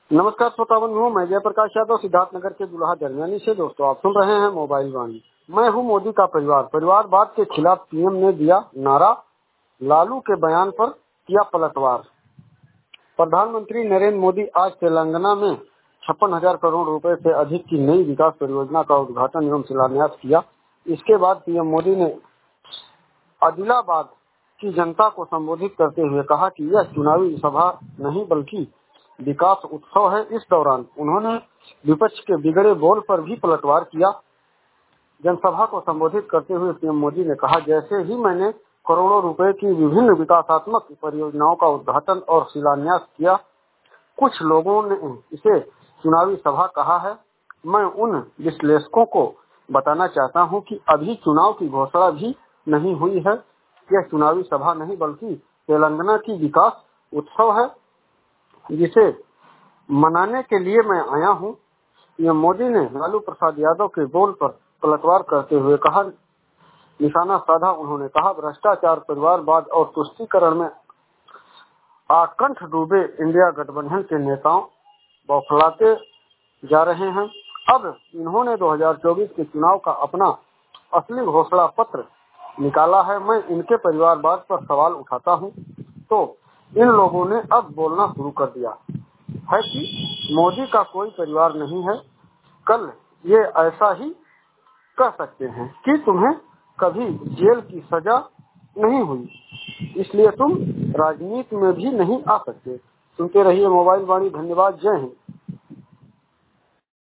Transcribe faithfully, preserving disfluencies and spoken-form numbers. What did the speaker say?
नमस्कार श्रोतावन, हूँ मैं जयप्रकाश यादव सिद्धार्थनगर के दुल्हा दरमियानी से। दोस्तों, आप सुन रहे हैं मोबाइल वाणी। मैं हूँ मोदी का परिवार। परिवारवाद के खिलाफ पीएम ने दिया नारा, लालू के बयान पर किया पलटवार। प्रधानमंत्री नरेंद्र मोदी आज तेलंगाना में छप्पन हजार करोड़ रुपए से अधिक की नई विकास परियोजना का उद्घाटन एवं शिलान्यास किया। इसके बाद पीएम मोदी ने आदिलाबाद की जनता को संबोधित करते हुए कहा कि यह चुनावी सभा नहीं बल्कि विकास उत्सव है। इस दौरान उन्होंने विपक्ष के बिगड़े बोल पर भी पलटवार किया। जनसभा को संबोधित करते हुए पीएम मोदी ने कहा, जैसे ही मैंने करोड़ों रुपए की विभिन्न विकासात्मक परियोजनाओं का उद्घाटन और शिलान्यास किया, कुछ लोगों ने इसे चुनावी सभा कहा है। मैं उन विश्लेषकों को बताना चाहता हूं कि अभी चुनाव की घोषणा भी नहीं हुई है। यह चुनावी सभा नहीं बल्कि तेलंगाना की विकास उत्सव है, जिसे मनाने के लिए मैं आया हूं। पीएम मोदी ने लालू प्रसाद यादव के बोल पर पलटवार करते हुए कहा, निशाना साधा। उन्होंने कहा, भ्रष्टाचार, परिवारवाद और तुष्टीकरण में आकंठ डूबे इंडिया गठबंधन के नेताओं बौखलाते जा रहे हैं। अब इन्होंने दो हज़ार चौबीस के चुनाव का अपना असली घोषणा पत्र निकाला है। मैं इनके परिवारवाद पर सवाल उठाता हूं तो इन लोगों ने अब बोलना शुरू कर दिया है कि मोदी का कोई परिवार नहीं है। कल ये ऐसा ही कह सकते हैं कि तुम्हें कभी जेल की सजा नहीं हुई, इसलिए तुम राजनीति में भी नहीं आ सकते। सुनते रहिए मोबाइल वाणी। धन्यवाद। जय हिंद।